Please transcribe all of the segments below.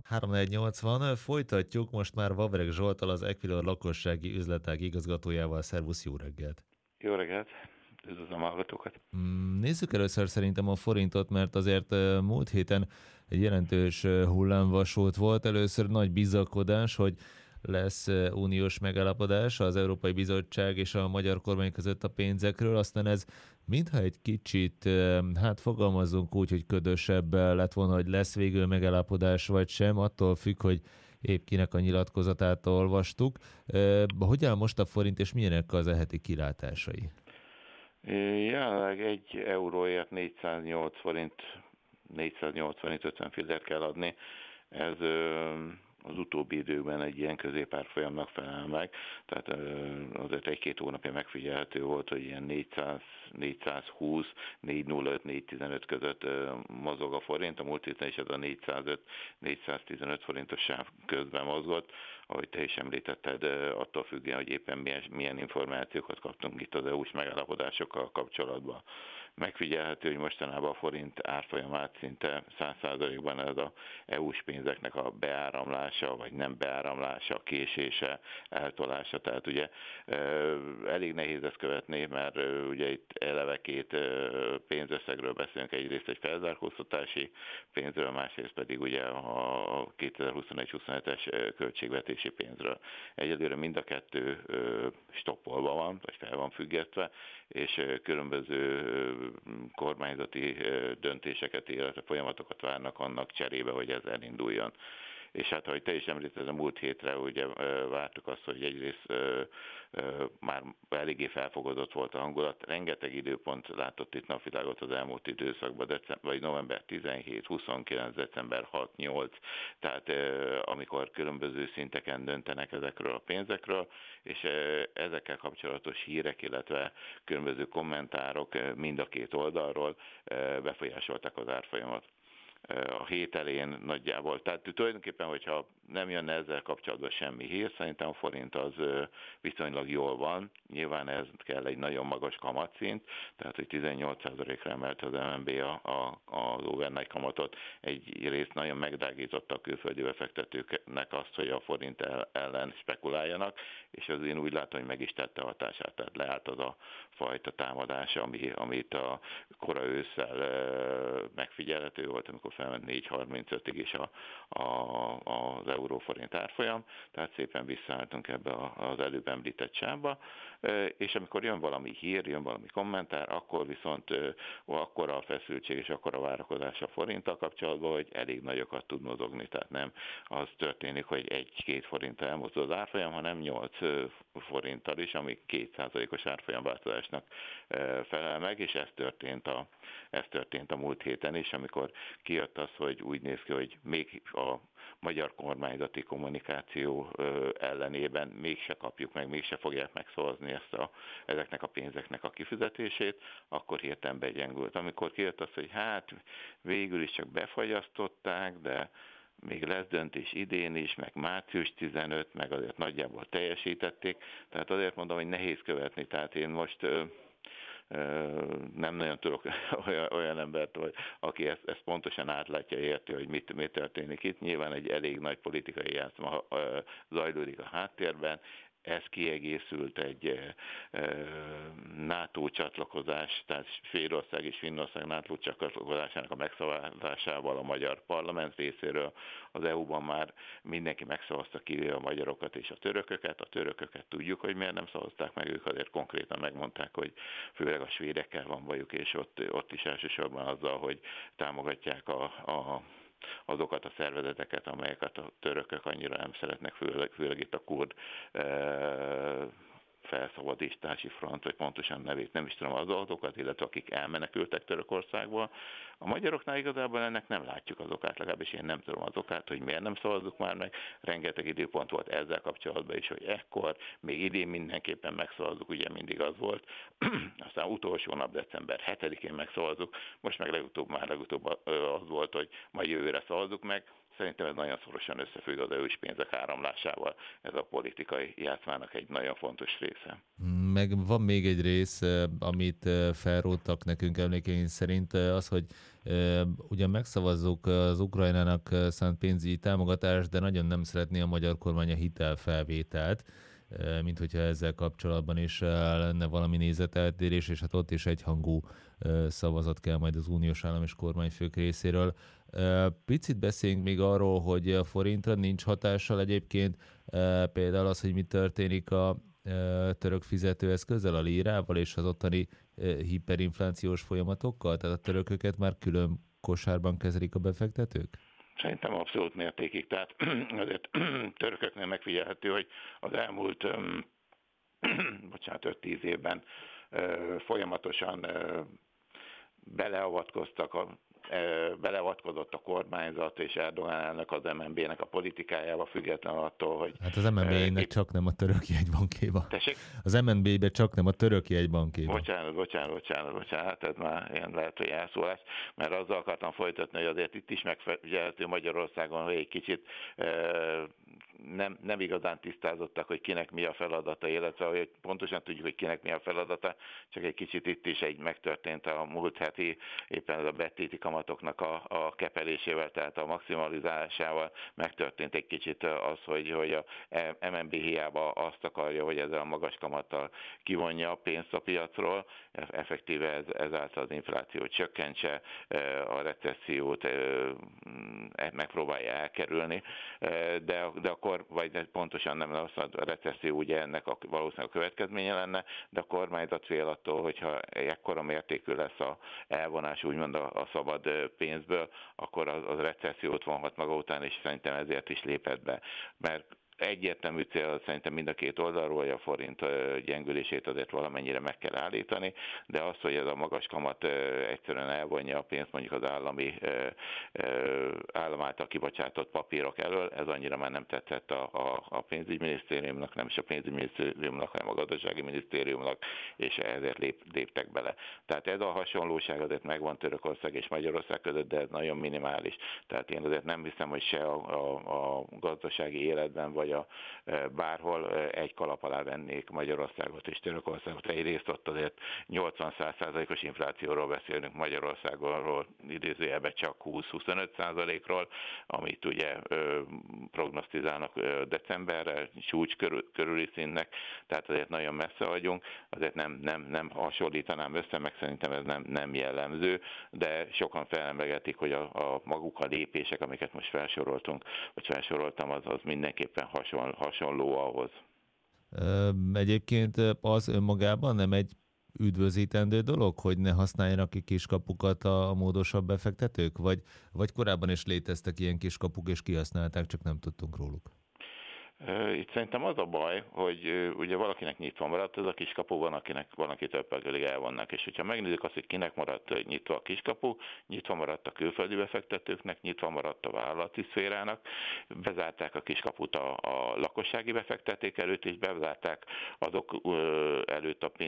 3.4.80, folytatjuk most már Vavreg Zsolttal, az Equilor lakossági üzletág igazgatójával. Szervusz, jó reggelt! Jó reggelt! Üdvözlöm a hallgatókat! Nézzük először szerintem a forintot, mert azért múlt héten egy jelentős hullámvasút volt. Először nagy bizakodás, hogy lesz uniós megállapodás az Európai Bizottság és a magyar kormány között a pénzekről, aztán ez mintha egy kicsit, hát fogalmazzunk úgy, hogy ködösebb lett volna, hogy lesz végül megállapodás vagy sem, attól függ, hogy épp kinek a nyilatkozatát olvastuk. Hogy áll most a forint, és milyenek az eheti kilátásai? Jelenleg 1 euróért 408 forint, 50 fillért kell adni. Ez az utóbbi időben egy ilyen középárfolyamnak felel meg, tehát azért 1-2 hónapja megfigyelhető volt, hogy ilyen 400, 420, 405, 415 között mozog a forint, a múlt héten is ez a 405-415 forintos sáv közben mozgott, ahogy te is említetted, attól függően, hogy éppen milyen információkat kaptunk itt az EU-s megállapodásokkal kapcsolatban. Megfigyelhető, hogy mostanában a forint árfolyamát szinte 100%-ban ez az EU-s pénzeknek a beáramlása, vagy nem beáramlása, késése, eltolása. Tehát ugye elég nehéz ezt követni, mert ugye itt eleve két pénzösszegről beszélünk, egyrészt egy felzárkóztatási pénzről, másrészt pedig ugye a 2021-27-es költségvetési pénzről. Egyelőre mind a kettő stoppolva van, vagy fel van függesztve, és különböző kormányzati döntéseket, illetve folyamatokat várnak annak cserébe, hogy ez elinduljon. És hát, ahogy te is említetted, a múlt hétre ugye vártuk azt, hogy egyrészt már eléggé felfogozott volt a hangulat, rengeteg időpont látott itt napvilágot az elmúlt időszakban, vagy november 17, 29, december 6, 8, tehát amikor különböző szinteken döntenek ezekről a pénzekről, és ezekkel kapcsolatos hírek, illetve különböző kommentárok mind a két oldalról befolyásolták az árfolyamat a hét elején nagyjából. Tehát tulajdonképpen, hogyha nem jönne ezzel kapcsolatban semmi hír, szerintem a forint az viszonylag jól van. Nyilván ez kell egy nagyon magas kamatszint, tehát hogy 18%-ra emelte az MNB az overnight kamatot. Egyrészt nagyon megdrágította a külföldi befektetőknek azt, hogy a forint ellen spekuláljanak, és az én úgy látom, hogy meg is tette hatását, tehát leállt az a fajta támadás, amit a kora ősszel megfigyelhető volt, amikor felment 4,35-ig is az euróforint árfolyam, tehát szépen visszaálltunk ebbe az előbb említett sávba, és amikor jön valami hír, jön valami kommentár, akkor viszont akkora a feszültség és akkora a várakozás a forinttal kapcsolatban, hogy elég nagyokat tud mozogni, tehát nem az történik, hogy 1-2 forinttal elmozdul az árfolyam, hanem 8 forinttal is, ami 2%-os árfolyamváltozásnak felel meg, és ez történt a múlt héten is, amikor kijött az, hogy úgy néz ki, hogy még a magyar kormányzati kommunikáció ellenében mégse kapjuk meg, mégse fogják megszavazni ezeknek a pénzeknek a kifizetését, akkor hirtelen begyengült. Amikor kijött az, hogy hát végül is csak befagyasztották, de még lesz döntés idén is, meg március 15, meg azért nagyjából teljesítették, tehát azért mondom, hogy nehéz követni, tehát én most nem nagyon tudok olyan embert, aki ezt pontosan átlátja, érti, hogy mit történik itt. Nyilván egy elég nagy politikai játszma zajlódik a háttérben, ez kiegészült egy NATO csatlakozás, tehát Svédország és Finnország NATO csatlakozásának a megszavazásával a magyar parlament részéről. Az EU-ban már mindenki megszavazta, kivéve a magyarokat és a törököket. A törököket tudjuk, hogy miért nem szavazták meg, ők azért konkrétan megmondták, hogy főleg a svédekkel van bajuk, és ott is elsősorban azzal, hogy támogatják azokat a szervezeteket, amelyeket a törökök annyira nem szeretnek, főleg itt a kurd felszabadítási front, vagy pontosan nevét nem is tudom, azokat, illetve akik elmenekültek Törökországból. A magyaroknál igazából ennek nem látjuk az okát, legalábbis én nem tudom az okát, hogy miért nem szavazzuk már meg. Rengeteg időpont volt ezzel kapcsolatban is, hogy ekkor, még idén mindenképpen megszavazzuk, ugye mindig az volt. Aztán utolsó nap, december 7-én megszavazzuk, most meg legutóbb az volt, hogy majd jövőre szavazzuk meg. szerintem ez nagyon szorosan összefügg az EU-s pénzek áramlásával. Ez a politikai játszmának egy nagyon fontos része. Meg van még egy rész, amit felróttak nekünk emlékeink szerint, az, hogy ugyan megszavazzuk az Ukrajnának szánt pénzügyi támogatást, de nagyon nem szeretné a magyar kormány a hitelfelvételt, mint hogyha ezzel kapcsolatban is lenne valami nézeteltérés, és hát ott is egyhangú szavazat kell majd az uniós állam és kormányfők részéről. Picit beszéljünk még arról, hogy a forintra nincs hatással egyébként, például az, hogy mi történik a török fizetőeszközzel, a lírával és az ottani hiperinflációs folyamatokkal? Tehát a törököket már külön kosárban kezelik a befektetők? Szerintem abszolút mértékig. Tehát azért törököknél megfigyelhető, hogy az elmúlt 5-10 évben folyamatosan beleavatkozott a kormányzat és Erdogan elnök az MNB-nek a politikájába, függetlenül attól, hogy... Hát az MNB-nek csak nem a török jegybankéba. Tessék? Az MNB-be csak nem a török jegybankéba. Bocsánat, ez már ilyen lehet, hogy elszólás, mert azzal akartam folytatni, hogy azért itt is megfigyelhető Magyarországon, hogy egy kicsit nem igazán tisztázottak, hogy kinek mi a feladata, illetve hogy pontosan tudjuk, hogy kinek mi a feladata, csak egy kicsit itt is megtörtént a múlt heti, éppen ez a betéti kamatoknak a kepelésével, tehát a maximalizálásával megtörtént egy kicsit az, hogy a MNB hiába azt akarja, hogy ezzel a magas kamattal kivonja a pénzt a piacról, effektíve ezáltal az inflációt csökkentse, a recessziót megpróbálja elkerülni, de akkor, vagy pontosan nem az a recesszió ugye ennek valószínűleg a következménye lenne, de a kormányzat fél attól, hogyha ekkora mértékű lesz a elvonás úgymond a szabad pénzből, akkor az recessziót vonhat maga után, és szerintem ezért is lépett be. Mert egyértelmű cél szerintem mind a két oldalról, hogy a forint gyengülését azért valamennyire meg kell állítani, de az, hogy ez a magas kamat egyszerűen elvonja a pénzt mondjuk az állam által kibocsátott papírok elől, ez annyira már nem tetszett a pénzügyminisztériumnak, nem is a pénzügyminisztériumnak, hanem a gazdasági minisztériumnak, és ezért léptek bele. Tehát ez a hasonlóság azért megvan Törökország és Magyarország között, de ez nagyon minimális. Tehát én azért nem hiszem, hogy se a gazdasági életben vagy bárhol egy kalap alá vennék Magyarországot és Törökországot. Egyrészt ott azért 80-100%-os inflációról beszélünk Magyarországról, idézőjelben csak 20-25%-ról, amit ugye prognosztizálnak decemberre, csúcs körüli színnek, tehát azért nagyon messze vagyunk, azért nem hasonlítanám össze, meg szerintem ez nem jellemző, de sokan felemlegetik, hogy a maguk a lépések, amiket most felsoroltam, az mindenképpen hasonló ahhoz. Egyébként az önmagában nem egy üdvözítendő dolog, hogy ne használjanak ki kiskapukat a módosabb befektetők? Vagy korábban is léteztek ilyen kiskapuk, és kihasználták, csak nem tudtunk róluk? Itt szerintem az a baj, hogy ugye valakinek nyitva maradt ez a kiskapu, van, aki több pedig elvannak, és hogyha megnézzük azt, hogy kinek maradt nyitva a kiskapu, nyitva maradt a külföldi befektetőknek, nyitva maradt a vállalati szférának, bezárták a kiskaput a lakossági befektetők előtt, és bezárták azok előtt a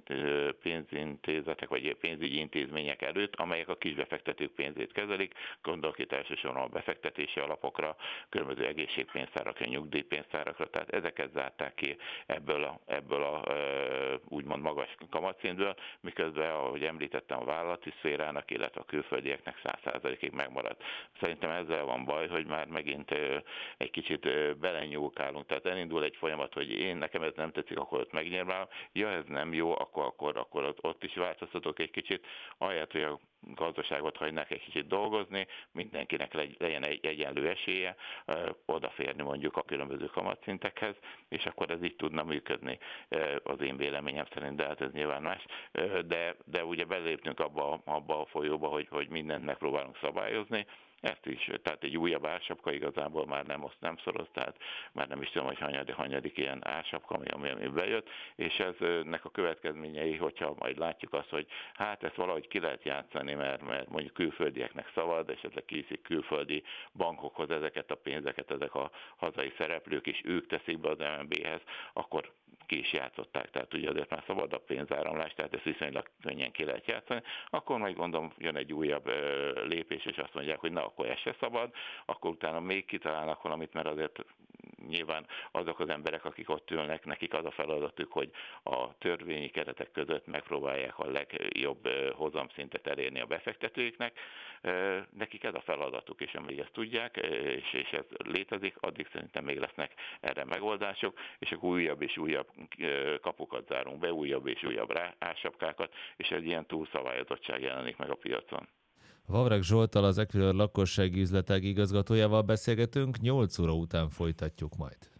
pénzintézetek, vagy pénzügyi intézmények előtt, amelyek a kisbefektetők pénzét kezelik, gondolok itt elsősorban a befektetési alapokra, különböző egészségpénztárakra, nyugdíjpénztárakra, tehát ezeket zárták ki ebből a úgymond magas kamatszintből, miközben, ahogy említettem, a vállalati szférának, illetve a külföldieknek 100%-ig megmaradt. Szerintem ezzel van baj, hogy már megint egy kicsit belenyúlkálunk, tehát elindul egy folyamat, hogy nekem ez nem tetszik, akkor ott megnyilvánulom, ez nem jó, akkor ott is változtatok egy kicsit, ahelyett, hogy a gazdaságot hagynák egy kicsit dolgozni, mindenkinek legyen egy egyenlő esélye odaférni mondjuk a különböző kamatszintekhez, és akkor ez így tudna működni az én véleményem szerint, de hát ez nyilván más. De ugye beléptünk abba a folyóba, hogy mindent megpróbálunk szabályozni, ezt is, tehát egy újabb ársapka igazából már nem szoroz, tehát már nem is tudom, hogy hanyadik ilyen ársapka, ami bejött, és eznek a következményei, hogyha majd látjuk azt, hogy hát ezt valahogy ki lehet játszani, mert mondjuk külföldieknek szabad, esetleg kiviszik külföldi bankokhoz ezeket a pénzeket, ezek a hazai szereplők, és ők teszik be az MNB-hez, akkor ki is játszották, tehát ugye azért már szabad a pénzáramlás, tehát ezt viszonylag könnyen ki lehet játszani, akkor majd gondolom jön egy újabb lépés, és azt mondják, hogy na, akkor ez se szabad, akkor utána még kitalálnak valamit, mert azért nyilván azok az emberek, akik ott ülnek, nekik az a feladatuk, hogy a törvényi keretek között megpróbálják a legjobb hozamszintet elérni a befektetőiknek. Nekik ez a feladatuk, és amíg ezt tudják, és ez létezik, addig szerintem még lesznek erre megoldások, és akkor újabb és újabb kapukat zárunk be, újabb és újabb ársapkákat, és egy ilyen túlszabályozottság jelenik meg a piacon. Vavreg Zsolttal, az Equilor lakossági üzletág igazgatójával beszélgetünk, 8 óra után folytatjuk majd.